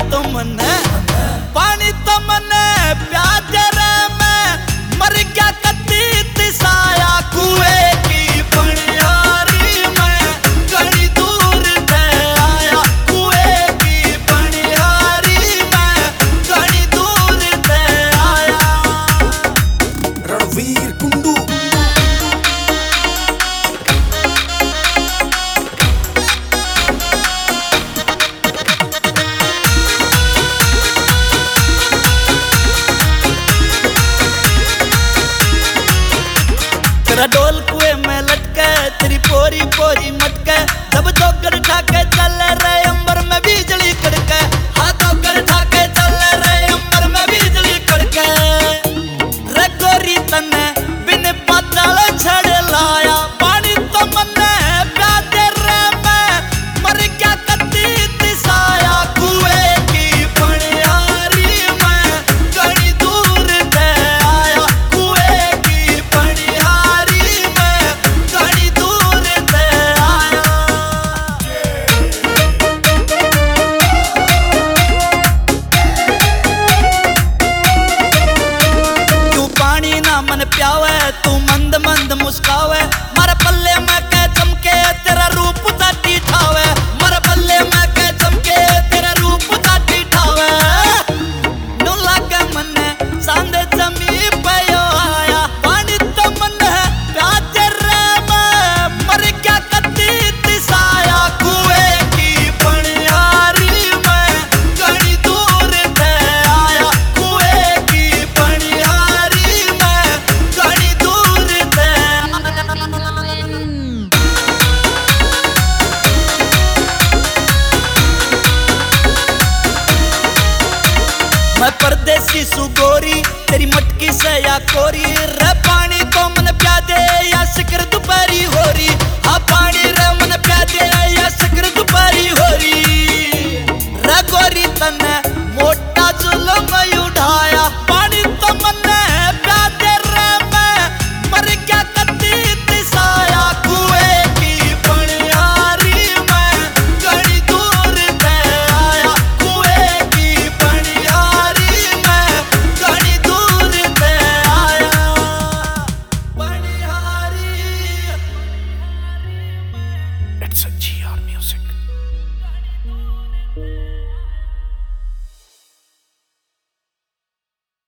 पानी तो मने प्यार रे मैं मर गया कत्ती तिसाया कुएं की पनियारी में घनी दूर ते आया कुएं की पनियारी में घनी दूर ते आया। रणवीर कुंडू तेरा डोल कुएं में लटके तेरी पोरी पोरी मटके जब ठोकर ठाके चल रहे अंबर में बिजली कड़के हाँ ठोकर ठाके चल रहे अंबर में बिजली कड़के रे गोरी तने बिन बादल छड़ लाया पानी तो मने प्यार रे मैं मर गया कत्ती तिसाया कुएं की पनियारी में घनी दूर ते आया कुएं की पनियारी में घनी दूर ते आया। तू पानी ना मन प्यावे तू मंद मंद मुस्कावे मारे पल्ले में के चमके तेरा रूप ताटी ठावे मारे पल्ले में के चमके तेरा रूप ताटी ठावे नु लागे मने सांदे जमी पे आया पानी तो मने प्यार रे मैं मर गया कत्ती तिसाया कुएं की पनियारी में घनी दूर ते आया कुएं की पनियारी में घनी दूर ते मैं परदेसी सुगोरी तेरी मटकी से या कोरी रे पानी तो मन प्यादे या शिकर दोपहरी हो रही हाँ पानी रे मन प्यादे या शिकर दोपहरी हो रही रे गोरी तने मोटा जुल्म